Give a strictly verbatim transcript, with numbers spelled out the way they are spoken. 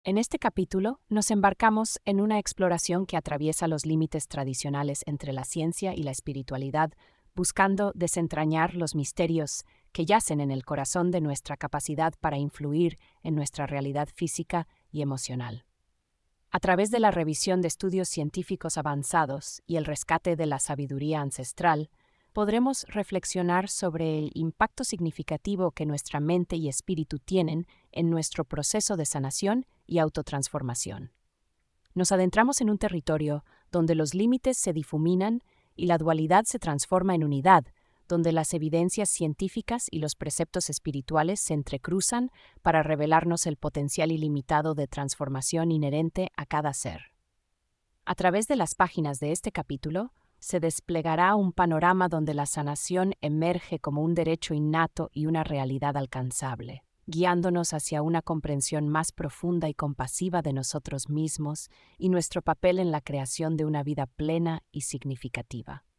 En este capítulo nos embarcamos en una exploración que atraviesa los límites tradicionales entre la ciencia y la espiritualidad, buscando desentrañar los misterios que yacen en el corazón de nuestra capacidad para influir en nuestra realidad física y emocional. A través de la revisión de estudios científicos avanzados y el rescate de la sabiduría ancestral, podremos reflexionar sobre el impacto significativo que nuestra mente y espíritu tienen en nuestro proceso de sanación y autotransformación. Nos adentramos en un territorio donde los límites se difuminan y la dualidad se transforma en unidad, donde las evidencias científicas y los preceptos espirituales se entrecruzan para revelarnos el potencial ilimitado de transformación inherente a cada ser. A través de las páginas de este capítulo, se desplegará un panorama donde la sanación emerge como un derecho innato y una realidad alcanzable, guiándonos hacia una comprensión más profunda y compasiva de nosotros mismos y nuestro papel en la creación de una vida plena y significativa.